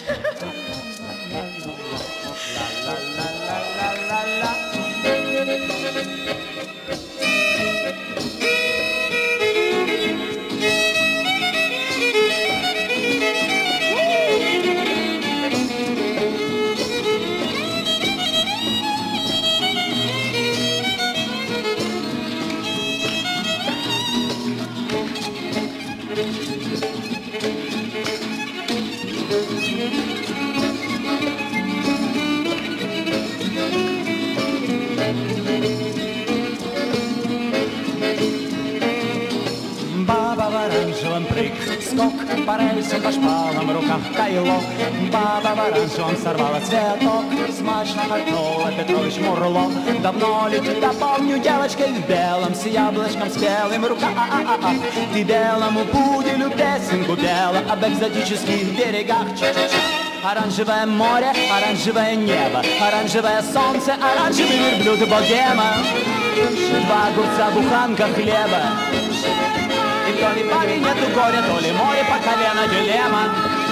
Баба в оранжевом прыг, скок по рельсам, по шпалам, в руках кайло. Баба в оранжевом сорвала цветок, смачно хотнула Петрович Мурло. Давно ли тебя помню девочкой в белом, с яблочком спелым в руках. Ты белому пуделю песенку пела об экзотических берегах. Оранжевое море, оранжевое небо, оранжевое солнце, оранжевый верблюд богема. Два огурца, буханка хлеба. И то ли бабе нету горя, то ли море по колено дилемма.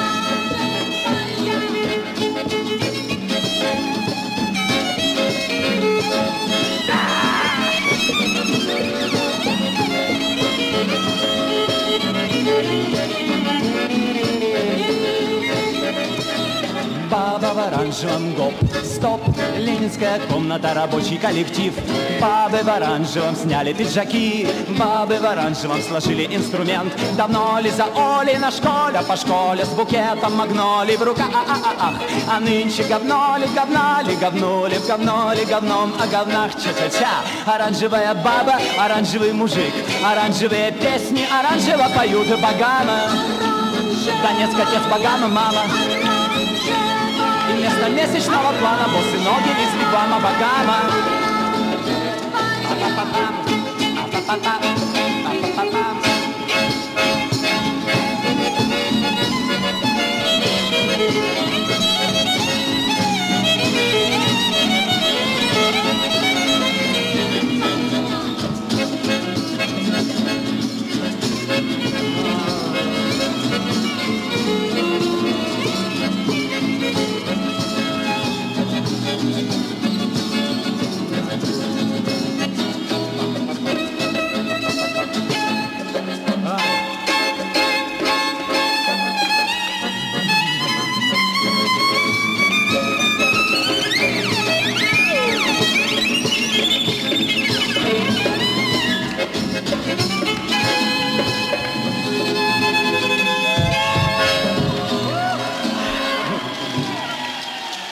Баба в оранжевом гоп, стоп, ленинская комната, рабочий коллектив. Бабы в оранжевом сняли пиджаки, бабы в оранжевом сложили инструмент. Давно ли за Олей на школе, по школе с букетом магнолий в руках. А нынче говно ли, говна ли, говнули, в говно ли, говном о говнах ча-ча-ча. Оранжевая баба, оранжевый мужик, оранжевые песни, оранжево поют богама. Донецк, отец, богама, мама. И вместо месячного плана боссы ноги из вигвама богама.